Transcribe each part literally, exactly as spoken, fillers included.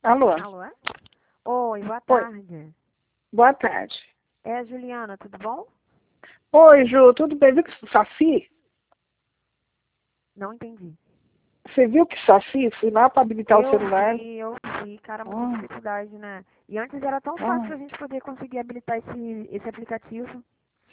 Alô? Alô? Oi, boa Oi, tarde. boa tarde. É a Juliana, tudo bom? Oi, Ju, tudo bem? Viu que Saci? Não entendi. Você viu que Saci? Fui lá para habilitar o Eu celular. vi, eu vi, cara, muita Ah, dificuldade, né? E antes era tão fácil ah, a gente poder conseguir habilitar esse, esse aplicativo.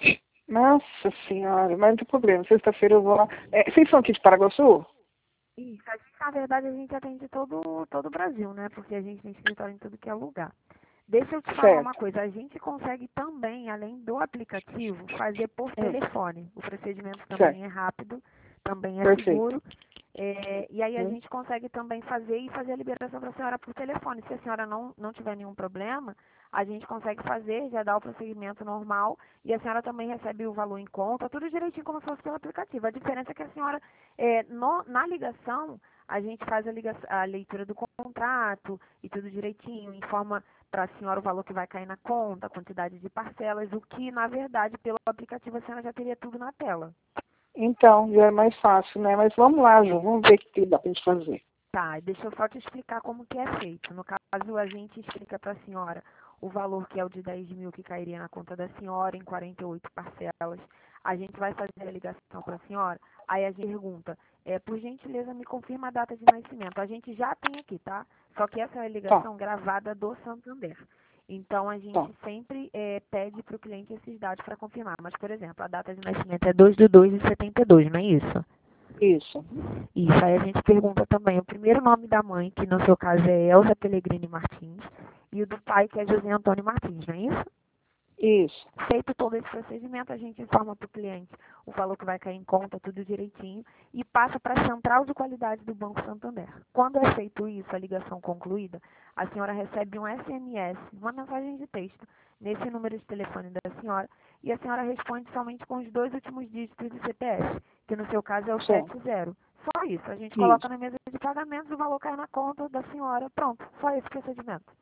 nossa senhora, mas não tem problema. Sexta-feira eu vou lá. É, vocês são aqui de Paraguaçu? Isso, a gente, na verdade, a gente atende todo, todo o Brasil, né? Porque a gente tem escritório em tudo que é lugar. Deixa eu te falar uma Certo. coisa, a gente consegue também, além do aplicativo, fazer por Hum, telefone. O procedimento também certo. é rápido, também é Perfeito. seguro. É, e aí a Hum, gente consegue também fazer e fazer a liberação para a senhora por telefone. Se a senhora não, não tiver nenhum problema, a gente consegue fazer, já dá o procedimento normal e a senhora também recebe o valor em conta, tudo direitinho como se fosse pelo aplicativo. A diferença é que a senhora, é, no- na ligação, a gente faz a, liga- a leitura do contrato e tudo direitinho, informa para a senhora o valor que vai cair na conta, a quantidade de parcelas, o que, na verdade, pelo aplicativo a senhora já teria tudo na tela. Então, já é mais fácil, né? Mas vamos lá, Ju, vamos ver o que dá pra gente fazer. Tá, deixa eu só te explicar como que é feito. No caso, a gente explica para a senhora o valor que é o de dez mil que cairia na conta da senhora em quarenta e oito parcelas. A gente vai fazer a ligação para a senhora, aí a gente pergunta, é, por gentileza, me confirma a data de nascimento. A gente já tem aqui, tá? Só que essa é a Tá, ligação gravada do Santander. Então, a tá. gente sempre é, pede para o cliente esses dados para confirmar. Mas, por exemplo, a data de nascimento é dois de dois de setenta e dois, não é isso? Isso. Isso, aí a gente pergunta também o primeiro nome da mãe, que no seu caso é Elza Pellegrini Martins, e o do pai, que é José Antônio Martins, não é isso? Isso. Feito todo esse procedimento, a gente informa para o cliente o valor que vai cair em conta, tudo direitinho, e passa para a central de qualidade do Banco Santander. Quando é feito isso, a ligação concluída, a senhora recebe um S M S, uma mensagem de texto, nesse número de telefone da senhora, e a senhora responde somente com os dois últimos dígitos do C P F, que no seu caso é o Certo. setenta. Só isso, a gente coloca Isso. na mesa de pagamentos, o valor cai na conta da senhora, pronto, só esse procedimento.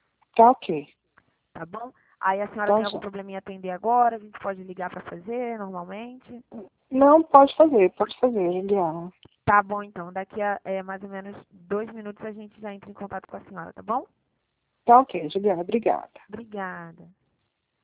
Tá ok. Tá bom? Aí a senhora Então tem algum já. problema em atender agora? A gente pode ligar para fazer normalmente? Não, pode fazer, pode fazer, Juliana. Tá bom, então. Daqui a é, mais ou menos dois minutos a gente já entra em contato com a senhora, tá bom? Tá ok, Juliana, obrigada. Obrigada.